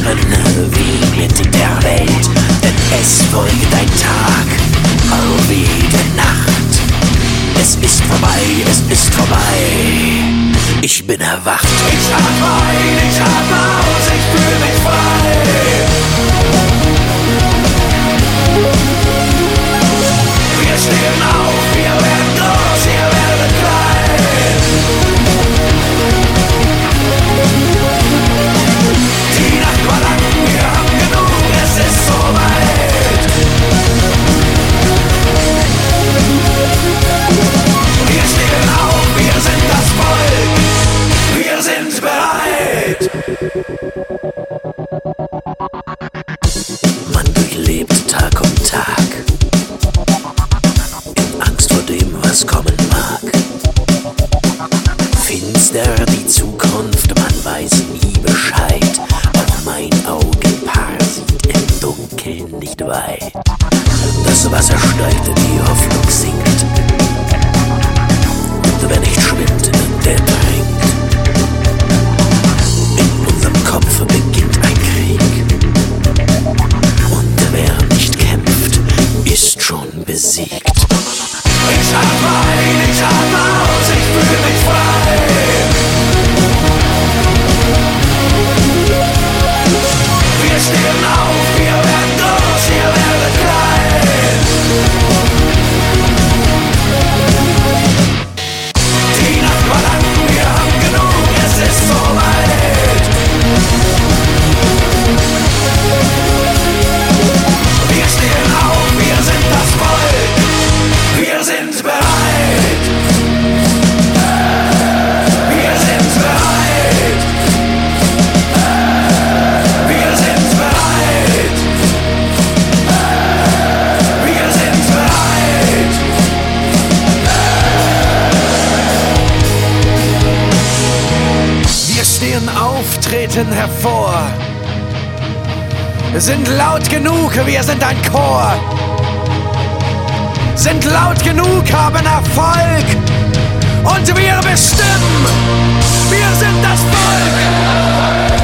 verlieren, wie mit der Welt. Denn es folgt ein Tag, auch wie die Nacht. Es ist vorbei, es ist vorbei. Ich bin erwacht. Ich atme ein, ich atme aus, ich fühle mich frei. Wir stehen auf, wir werden groß, wir werden klein. Die Nacht war lang, wir haben genug, es ist soweit. Wir stehen auf, wir sind das Volk, wir sind bereit. Man durchlebt Tag um Tag, in Angst vor dem, was kommen mag. Finster die Zukunft, man weiß nie Bescheid. Auch mein Augenpaar sieht im Dunkeln nicht weit. Das Wasser steigt, die Hoffnung sinkt. Und wer nicht schwimmt, der trinkt. In unserem Kopf beginnt ein Krieg. Und wer nicht kämpft, ist schon besiegt. Ich atme ein, ich atme aus, ich fühle mich frei. Wir stehen auf, wir werden groß, wir werden klein. Die Nacht war lang, wir haben genug, es ist soweit. Wir stehen auf, wir sind das Volk, wir sind bereit. Wir sind bereit. Wir sind bereit. Wir sind bereit. Wir stehen auf, treten hervor. Sind laut genug, wir sind ein Chor. Sind laut genug, haben Erfolg. Und wir bestimmen, wir sind das Volk.